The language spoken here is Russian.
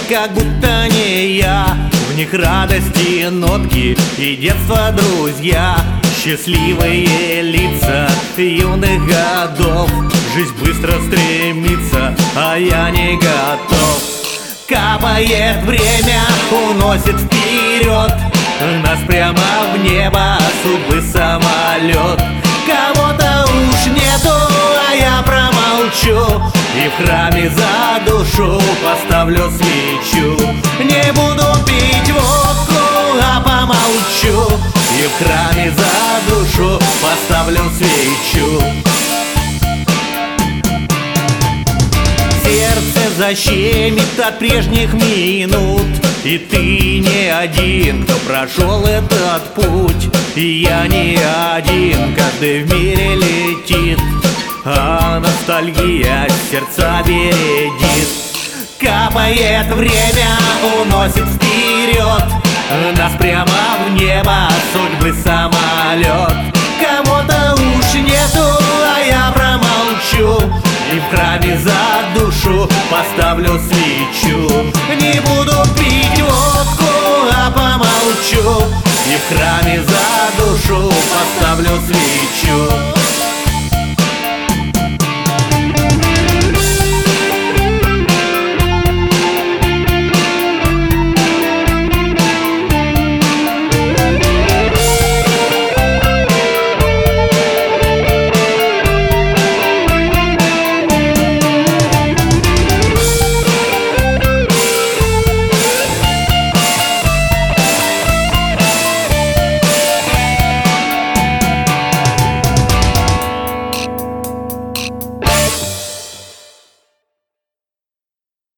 как будто не я. В них радости, нотки и детство, друзья. Счастливые лица юных годов. Жизнь быстро стремится, а я не готов. Капает время, уносит вперед нас прямо в небо судьбы самолет. Кого-то уж нету, а я промолчу и в храме за душу поставлю свечу. Не буду пить водку, а помолчу и в храме за душу поставлю свечу. Сердце защемит от прежних минут, и ты не один, кто прошел этот путь. И я не один, каждый в мире летит, а ностальгия сердца бередит. Капает время, уносит вперед нас прямо в небо судьбы самолет. Кого-то уж нету, а я промолчу и в храме за душу поставлю свечу. Не буду пить водку, а помолчу и в храме за душу поставлю свечу.